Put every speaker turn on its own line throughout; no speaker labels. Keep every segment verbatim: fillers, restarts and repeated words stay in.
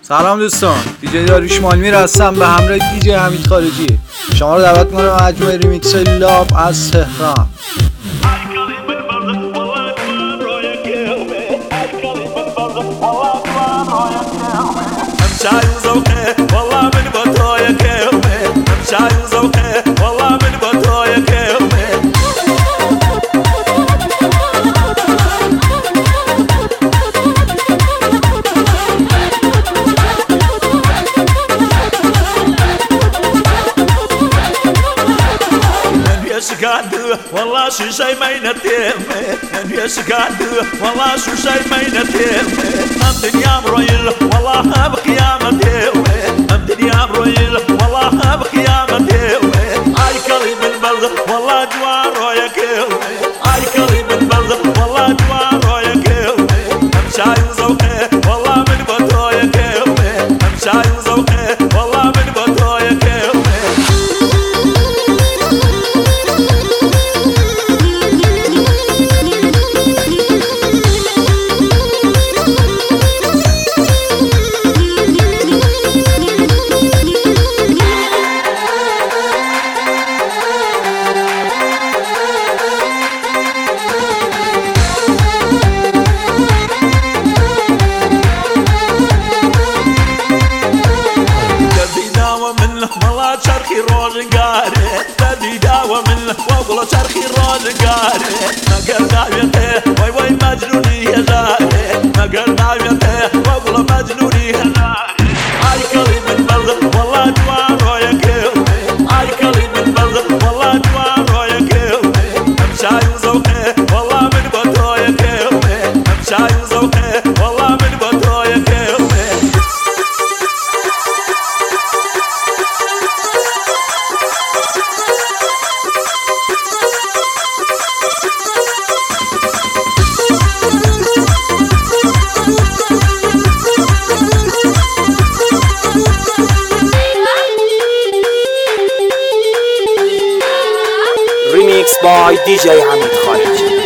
سلام دوستان، دیجی داریوش مالمیر هستم به همراه دیجی حمید خارجی. شما رو دعوت می‌کنم مجموعه ریمیکس لاب از تهران.
والله شو شي ما ينتم يا شقاد والله شو شي ما ينتم ام دنيا مرويل والله بقيامتي ام دنيا مرويل والله بقيامتي اي كلي من بلد والله جوار يا كيل اي كلي من بلد والله جوار يا كيل ام شاي وزوقي والله من بطو يا كيل ام شاي وزوقي والله من بطو يا كيل والله شرخي روزنقاري بدي داوى منه والله شرخي روزنقاري ما قال دعوته واي واي مجنوني يا زاري ما قال دعوته والله مجنوني يا زاري اي كلي من بلد والله جوار يا كيل اي كلي من بلد والله جوار يا كيل امشاي وزوقي والله من بطو يا كيل امشاي وزوقي والله من بطو يا كيل
Remix by دیجی حمید خارجی.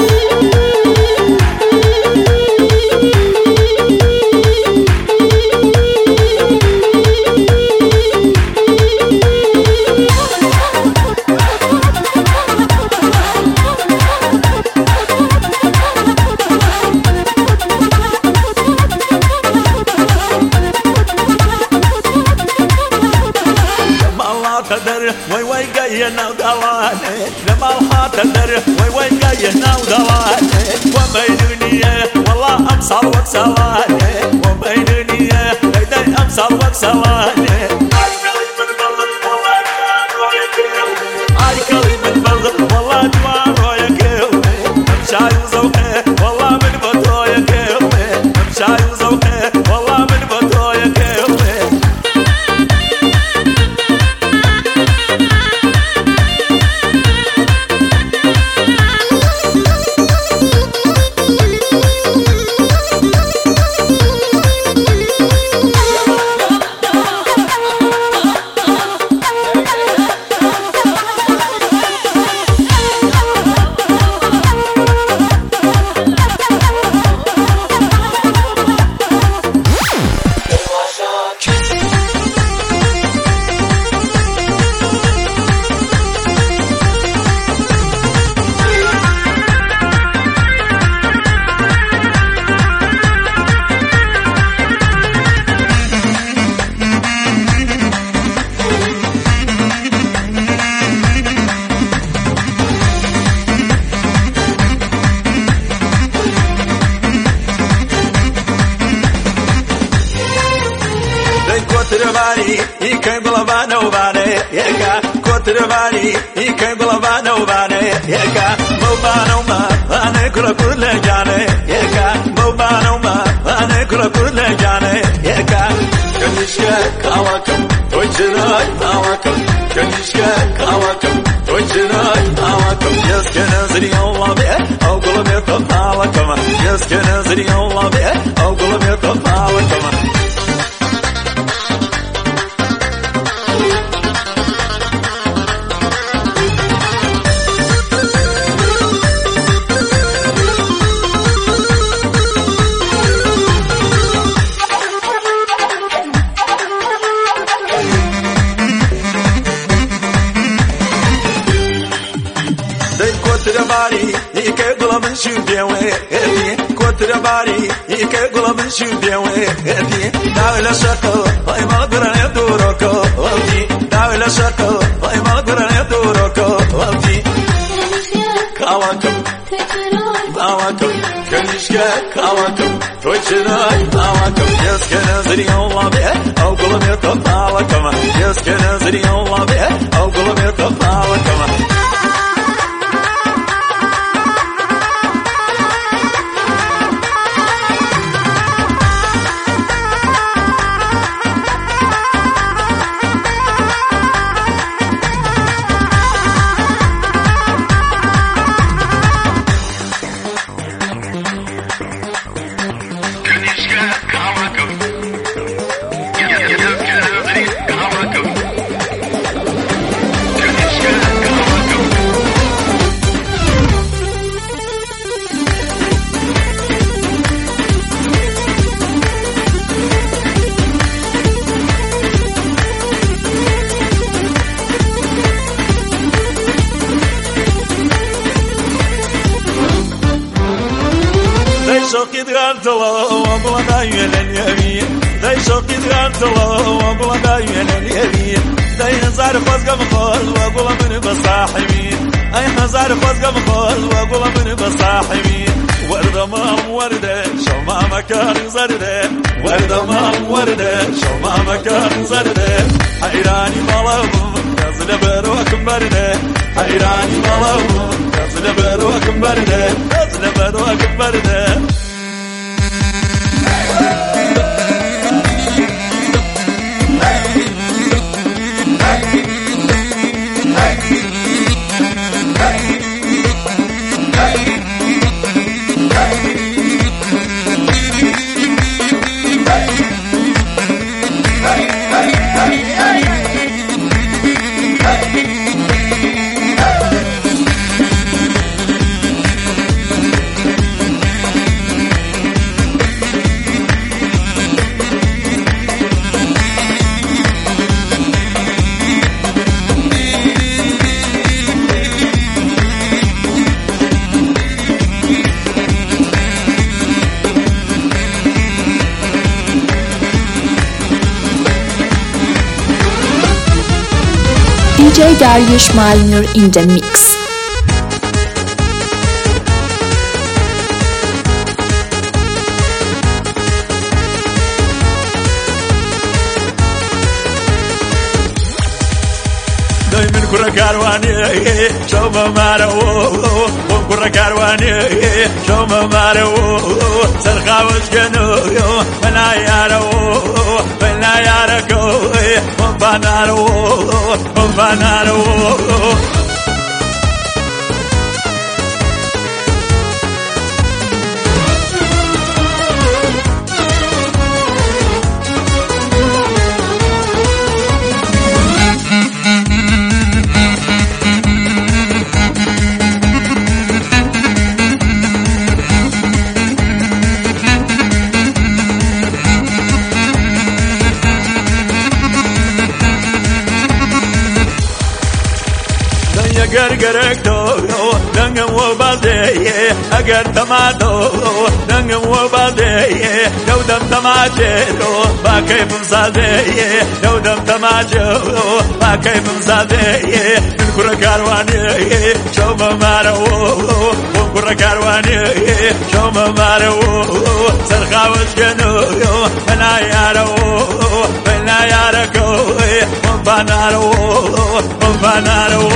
تدر وي وي قينا ودلاني لما الحات تدر وي وي قينا ودلاني وبينوني والله امصر وكسلاني وبينوني ليدي امصر وكسلاني اي كلي من بلد والله جوار يا كيل اي كلي من بلد والله جوار يا كيل امشاي وزوقي والله من بطو يا كيل امشاي وزوقي والله من بطو يا كيل Kotrvani, I can't believe nobody. Yeka, Kotrvani, I can't believe nobody. Yeka, Mobano ma, ane kula kula jane. Yeka, Mobano ma, ane kula kula jane. Yeka, Kanishka kawakam, toichirai kawakam. Kanishka kawakam, toichirai kawakam. Yes, kenazri Allah be, au kula be to kawakam. Yes, kenazri Allah be, au kula be to kawakam. باري يكقل من شبيوي كتر باري يكقل من شبيوي داول شقل هاي ما قدر يدورك وفي داول شقل هاي ما قدر يدورك وفي كواكب كواكب كنشكا كواكب توجراي كواكب يسكن زري الله به أو قلب يطفى لكما يسكن زري الله به أو قلب يطفى لكما شوقي تغرت الله وابلا دايما اليمين داي شوقي تغرت الله وابلا دايما اليمين داي هزار خوزقة مخول وابلا من بصاحبين اي هزار خوزقة مخول وابلا من بصاحبين وردة مام وردة شو ما مكان زردة وردة مام وردة شو ما مكان زردة حيراني ملابم نزل بروك بردة حيراني ملابم نزل بروك بردة نزل بروك بردة
D J Dariush Malnur in the mix.
دايما كرة كارواني شو ما مارو كرة كارواني شو ما مارو سرخا وشكنو فلا يارو فلا ياركو فنارو فنارو قرقرك دو دنگم و بازی اگر تماتو دنگم و بازی دودم تماچه رو با کیفم سازی دودم تماچه رو با کیفم سازی من کره کاروانی شو مارو من کره کاروانی شو مارو سرخاوش کنو فنا یارو فنا یارکو من بنارو من بنارو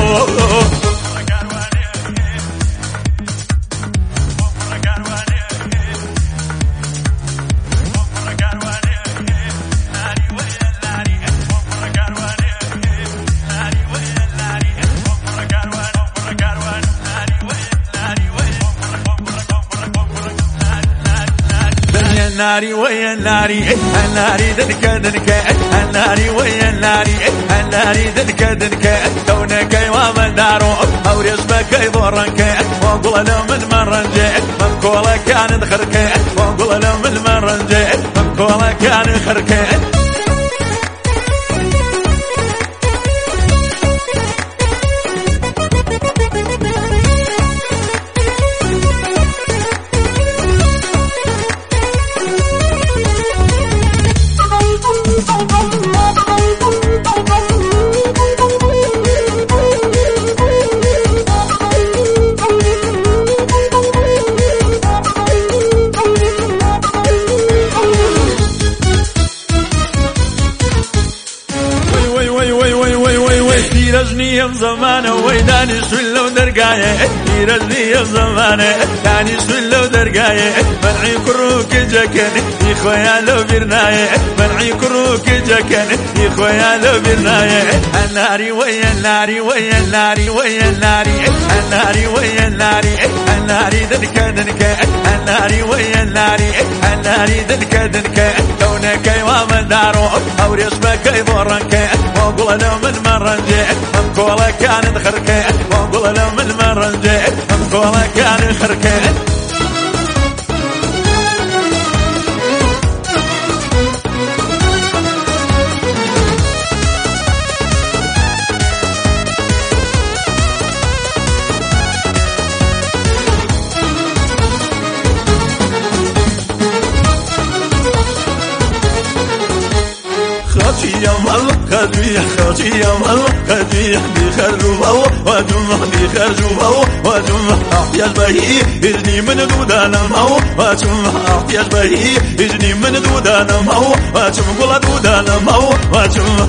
الناري ويا الناري الناري دنك دنك الناري ويا الناري الناري دنك دنك دونك ومن دارو او رزبك يضرك وقول له من مرنجه من كولا كان خرك وقول له من مرنجه من كولا كان خرك داني سلو درقاية يرزني الزمانة داني سلو درقاية منعي كروك جكن يخويا لو برناية منعي كروك جكن يخويا لو برناية الناري ويا الناري ويا الناري ويا الناري الناري ويا الناري الناري دنك دنك الناري ويا الناري الناري دنك دنك دونك ومن دارو او رسمك يضرك وقول له من مرنجي ام كولا كان خركه وقول له من مرنجي ام كولا كان خركه خاتيم الله خاتيم خاتيم الله خاتيم بخرجوا ودم بخرجوا ودم يا البهي إجني من دودنا مو واتم يا البهي إجني من دودنا مو واتم قول دودنا مو واتم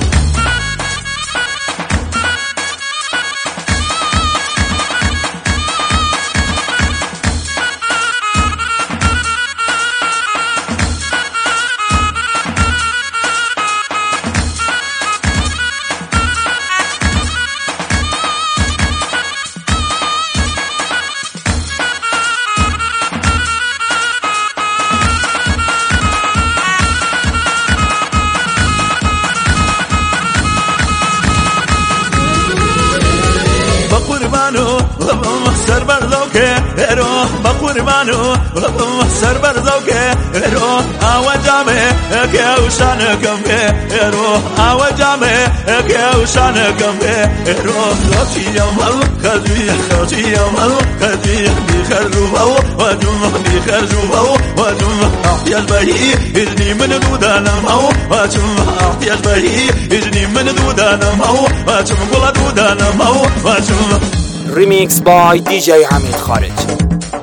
سر بر ذوقه رو بقربانو سر بر ذوقه رو آوجامه که وشان کمه رو آوجامه که وشان کمه رو خاتیم الخزی خاتیم الخزی بخرجوا ودم بخرجوا ودم يا البهي إجني من دودنا مو واتم يا البهي إجني من دودنا مو واتم قول دودنا مو واتم
Remix by دی جی حمید خارجی.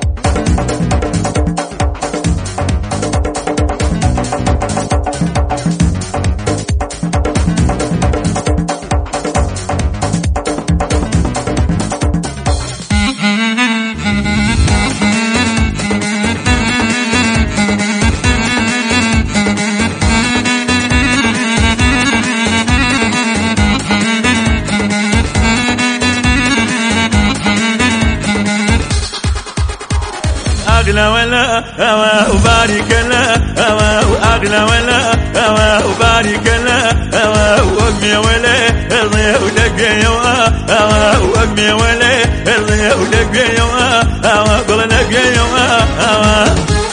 أغلى ولا هوا وبارك لا هوا وأغلى ولا هوا وبارك لا هوا وأقمي ولا الضياء ودقي يوا هوا وأقمي ولا الضياء ودقي يوا هوا قل نقي يوا هوا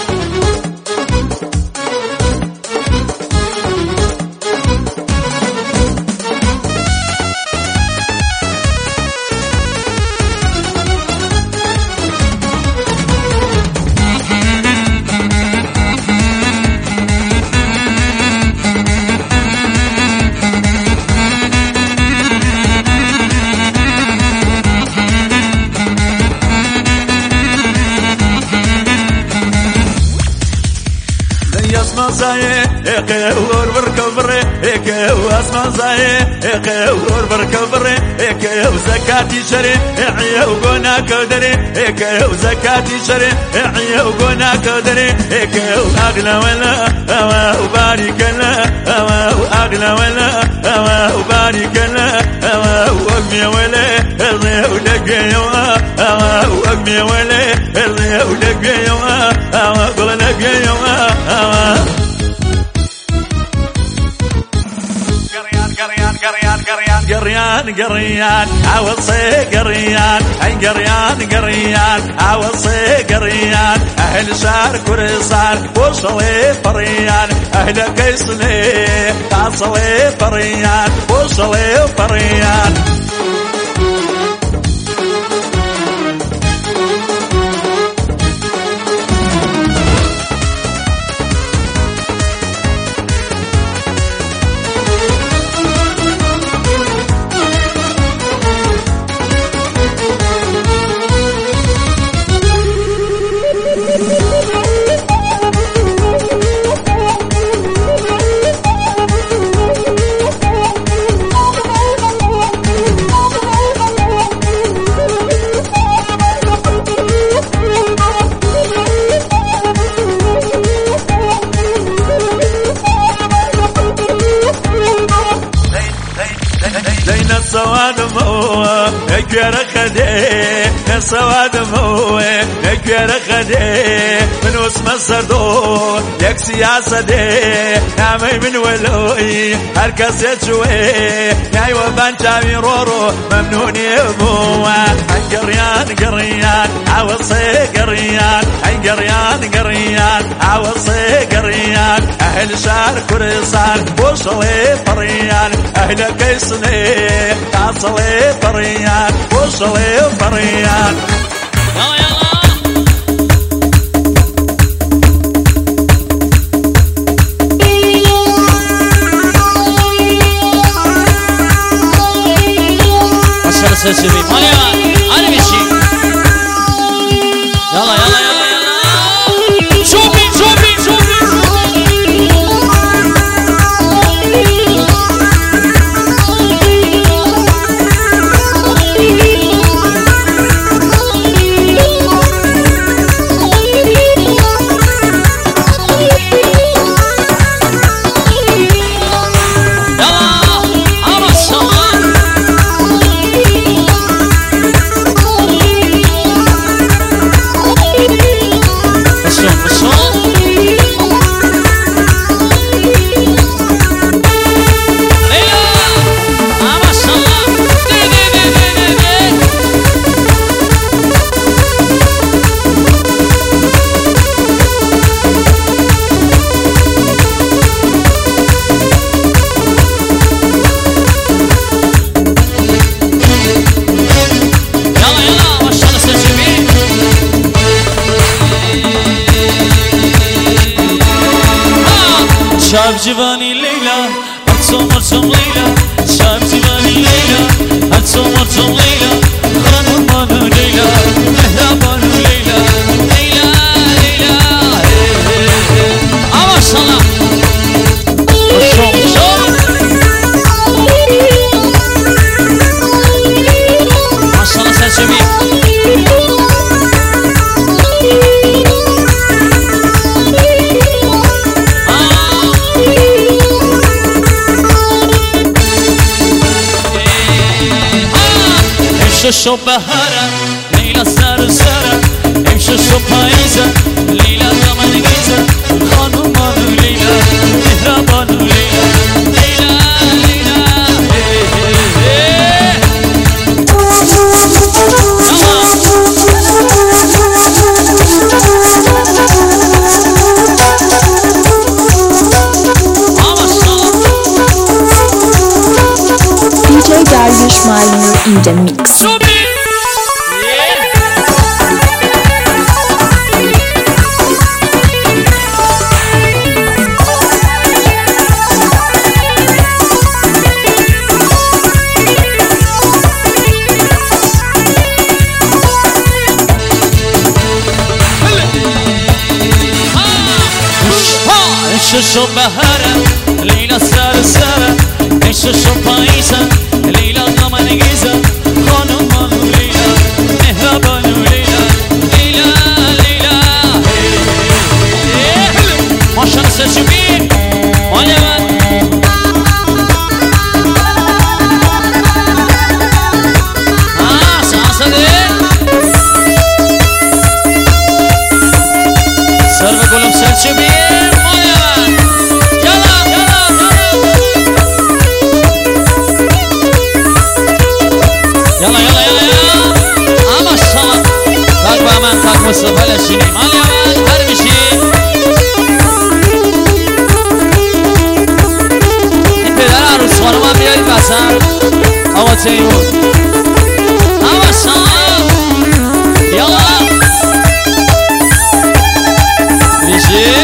اسمع زاي اقور بركبر اك واسمع زاي اقور بركبر اك وزكاتي شري اعيا وقنا كدري اك وزكاتي شري اعيا وقنا كدري اك واغلى ولا هوا وبارك لا هوا واغلى ولا هوا وبارك لا هوا واقمي ولا الضياء ودقي يوا هوا واقمي ولا الضياء ودقي يوا هوا قول نقي يوا هوا قريان قريان عوصي قريان اي قريان قريان عوصي قريان اهل شار كرسان وصلي فريان اهل قيسني تعصلي فريان وصلي فريان خدي سواد موه نكير خدي من اسم السردو لك سياسة دي نعمي من ولوي هركز يتشوي ناي وبان تامي رورو ممنون يبوه قريان قريان عوصي قريان قريان قريان عوصي قريان اهل شار كرسان وصلي فريان اهل كيسني تعصلي فريان وصلي فريان
يلا يلا عشرة سلسلة ماليا أنا مشي يلا يلا يلا يلا شوفي شوفي شوفي شاب جواني ليلى هتصوم مرسوم ليلى شاب جواني ليلى هتصوم مرسوم ليلى خانم بانو ليلى مهلا بانو ليلى ليلى ليلى اه ما شاء الله شوم شوم ما شاء الله سلسبي شو بهارة ليلى سر سرة امشي شو بايزة ليلى كمان جيزة خانو مانو ليلى مهربانو ليلى ليلى ليلى
D J Dariush Malmur in the mix.
شو بهارة ليلى سر سرة ايش شو بايزة ليلى كمان جيزة خانو مانو ليلى مهربانو ليلى ليلى ليلى ما شاء الله سلسبين ماليا اه ساسة دي سر بقولم سلسبين مصطفى الشيني مالي عمال هرمشي این پدر عروس خانم هم بیارید بسن آقا تیمور اما سلام یالا ریشی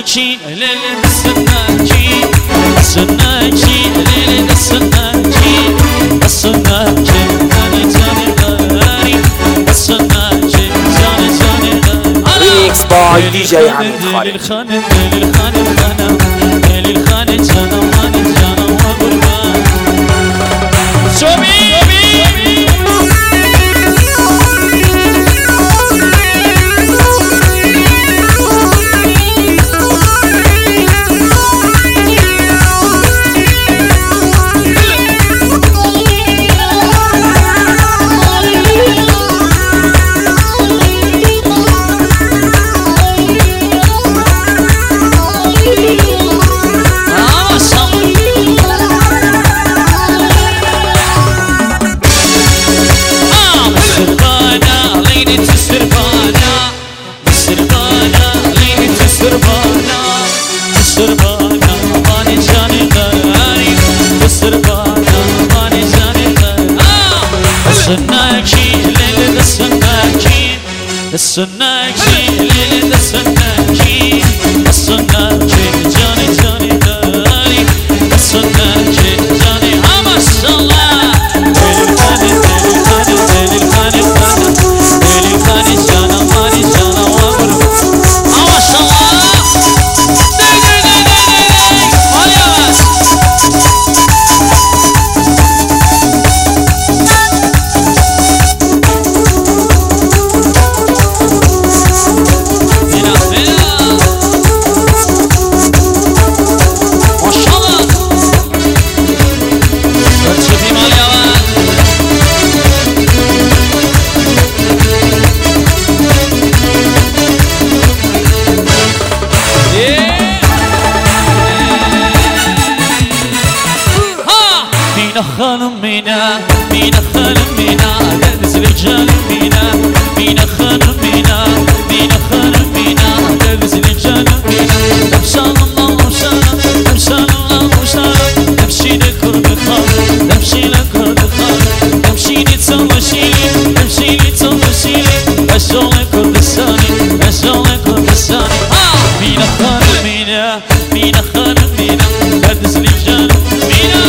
السناكين ليلة السناكين السناكين ليلة السناكين السناكين جاني جاني غالي السناكين جاني جاني غالي
ريميكس باي دي جي حميد خالد.
الخانم الخانم خانم الخانم جانا واني جانا وقربان شوبي السناكين ليلة السناكين السناكين جاني جاني غالي السناكين جاني ما شاء الله ليل الخاني ليل الخاني ليل الخاني ليل الخاني جانا ماني جانا وابر ما شاء الله دي دي دي دي دي والياس خانم مینا مینا خانم مینا دنز رجال مینا مینا خانم مینا مینا خانم مینا دنز رجال مینا نمشان الله نمشان نمشان الله نمشان نمشي لكرد خال نمشي لكرد خال نمشي نتسوشيلي نمشي نتسوشيلي أشغل كردستاني أشغل كردستاني مینا خانم مینا مینا خانم مینا دنز رجال مینا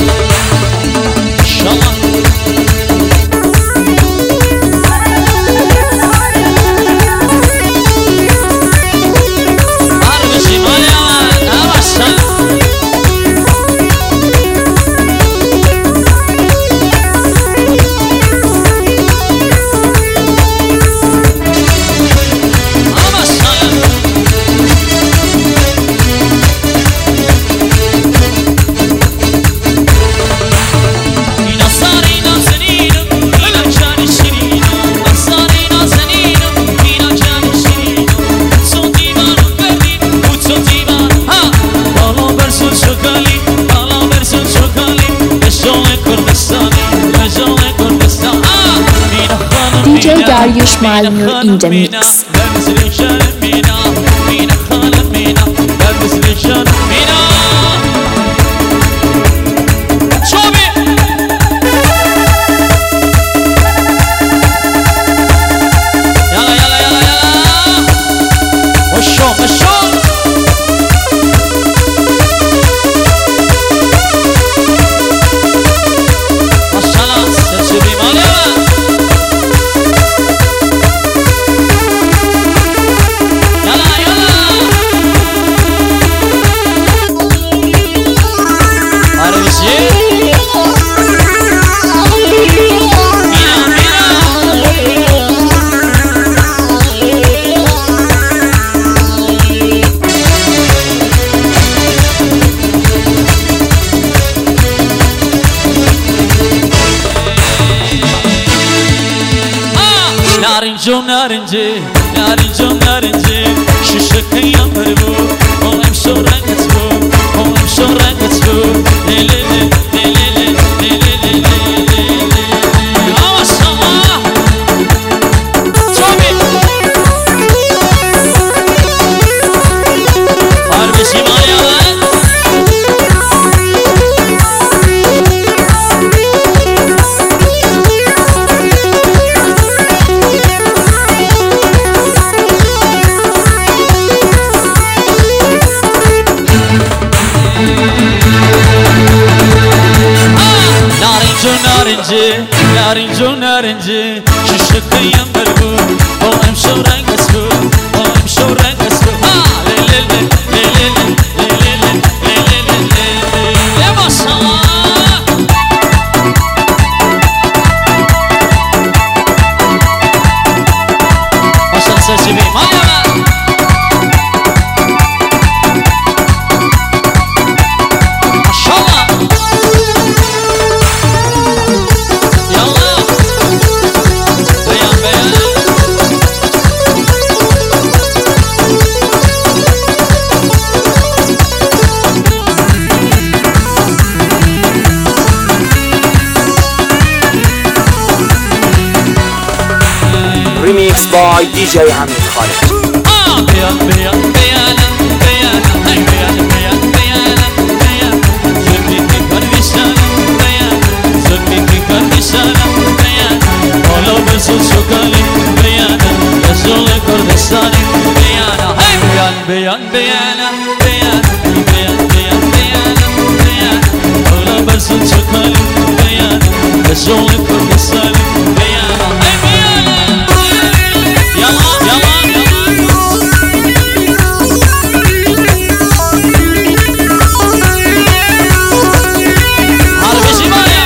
D J Dariush Malmur in the mix.
نارنجو نارنجي نارنجو نارنجي شوشك يا مربو قوم شو رنگت بو قوم شو رنگت بو ليلي ليلي ليلي ليلي ما شاء الله شوفي فاربشي مايا نارنجی نارنجو نارنجی ششکیم برگو با امشو رنگ اسکو با امشو رنگ اسکو ها لی لی لی لی لی لی لی لی لی لی لی ماشاءالله ماشاءالله سرچیبی مایا
Remix by دی جی حمید خالق.
بیان بیان بیانم بیانم های بیان بیان بیانم بیان زلمی که کردیشانم بیان زلمی که کردیشانم بیان حالا بسو شکالی بیانم رسول کردستانی بیانم های بیان بیان بیانم بیان بیان بیان بیانم بیان حالا بسو شکالی بیانم رسول کردستانی بیانم های بیانم yalan yalan harbisi var ya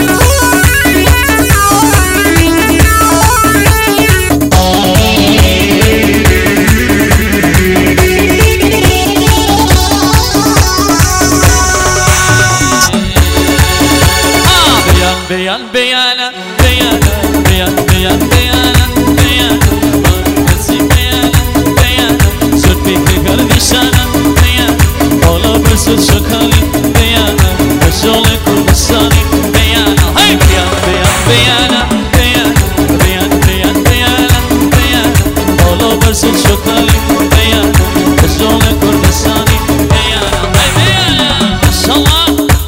beyan beyan beyana beyana beyan beyan beyana beyana شکالی بیانم رسول کردستانی بیانم های بیان بیان بیانم بیان بیان بیان بیانم بیان حالا برسول شکالی بیانم رسول کردستانی بیانم های بیانم ماشاءالله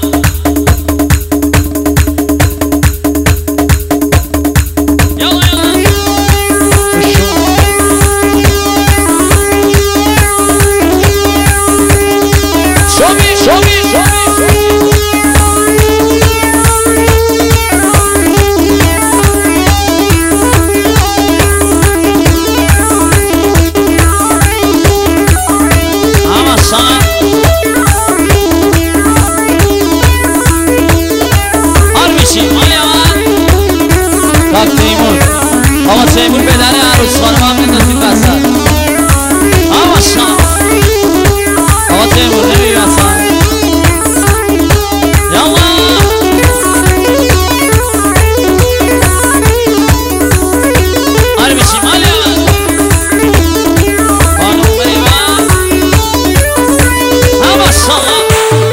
تیمور بدن عروس خانم هم بندازید بسد آقا شام آقا تیمور نمی بسد یالا آره بشیم آلی خانم بریبا آقا شام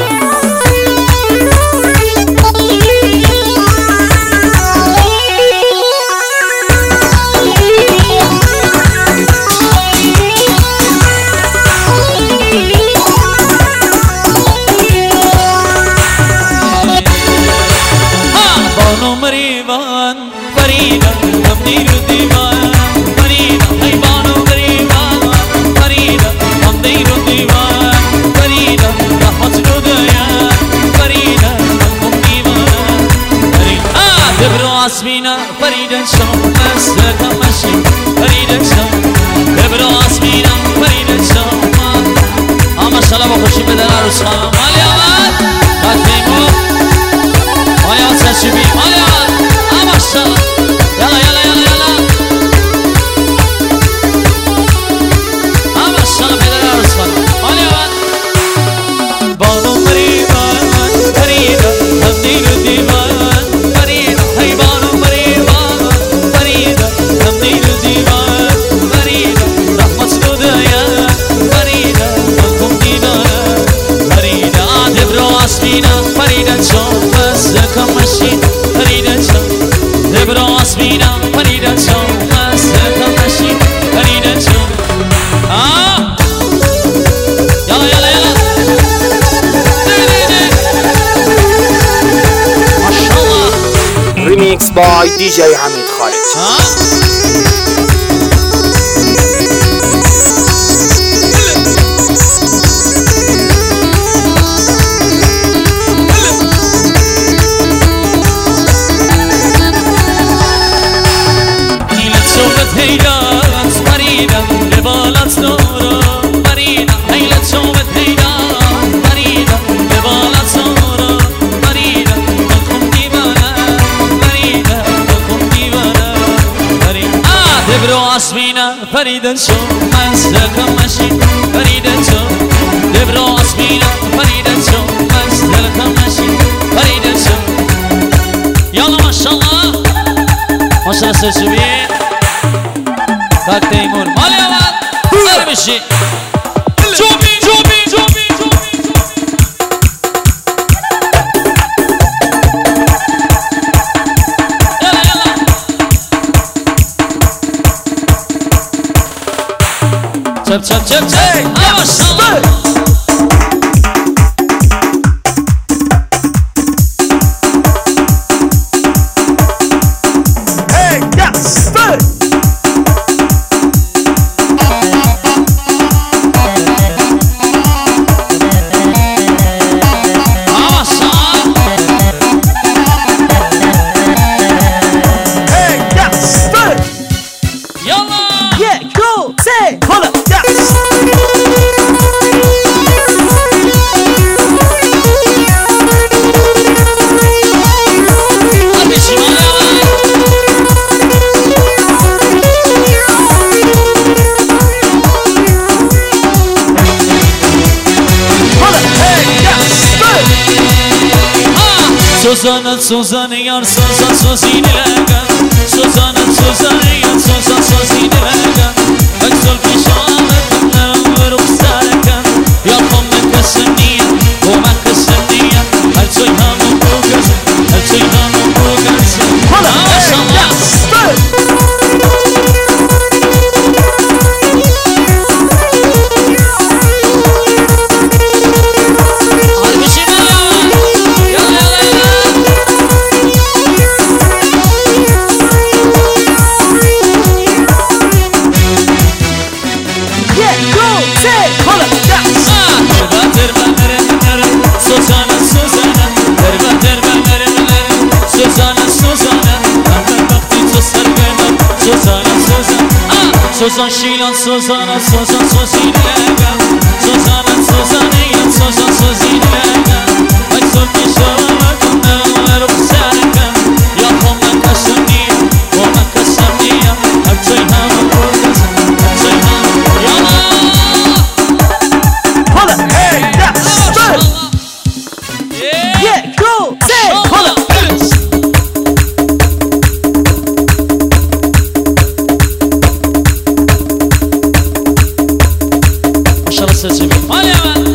آسمینا فریدن شام مست کمشی فریدن شام ببر آسمینا فریدن شام اما شلا با خوشی بدن عروس خانم مالی آمد قدیمو مالی آمد سرچیبی مالی آمد اما شلا یلا یلا یلا یلا اما شلا بدن عروس خانم مالی آمد بانو فریدن فریدن هم دیرو دیوان فریدن شام مست کمشی فریدن شام دبر آسمینا فریدن شام مست کمشی فریدن شام آه یلا یلا یلا ماشاءالله
Remix by دی جی حمید خالق.
فريدة شو مسلك ماشي فريدة شو دبراس مينا فريدة شو مسلك ماشي فريدة شو يلا ما شاء الله ما شاء الله سجبين تاك تيمور مالي أول أرمشي جوبي جوبي جوبي Çöp çöp çöp çöp hey, maşallah
Hey, yes, good.
Suzan'a Suzan'a yar Suzan Suzine lega Suzan'a Suzan'a yar Suzan Suzine lega Aksol pişanı Nırım ruhsarken Yakom mekasınniye O mekasınniye Her soyhanı bu gözüm Her soyhanı bu gözüm Maşallah Suzan Şilan Suzan'a Suzan Suzine lega Suzan'a Suzan'a yar Suzan Suzine lega Aksol pişanı Nırım ruhsarken Yakom mekasınniye O mekasınniye Her soyhanı bu gözüm Her soyhanı Yala
Hold it, hey, yes, good. Yeah, go, say, hold it.
Maşallah seçimi hadi hemen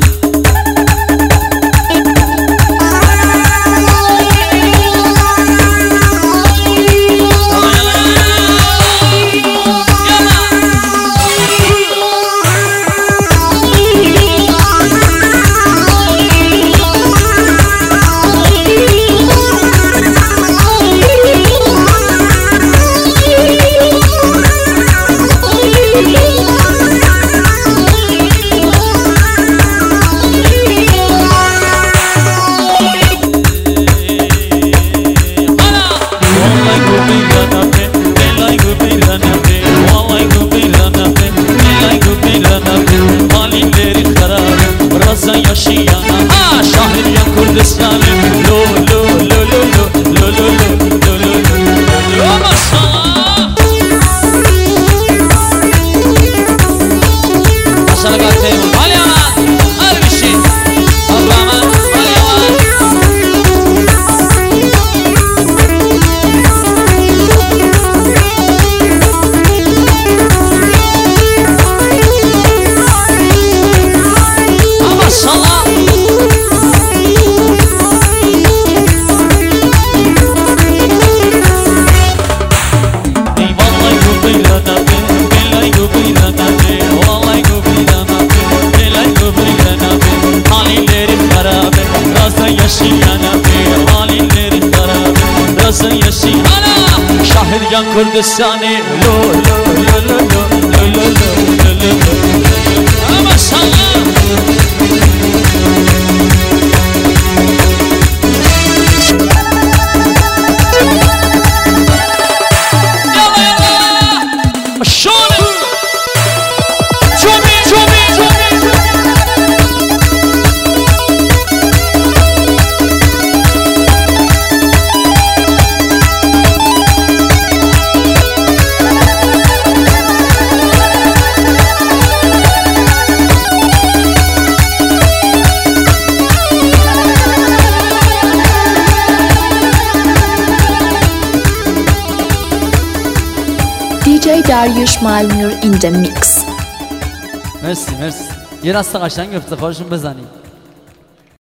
Şahirgan Kürdistan'ı lo lo lo lo lo lo lo lo lo maşallah yalla yalla maşallah çobi çobi çobi
Dariush Malmur in the mix.
مرسی مرسی یه دست قشنگ افتخارشون بزنید.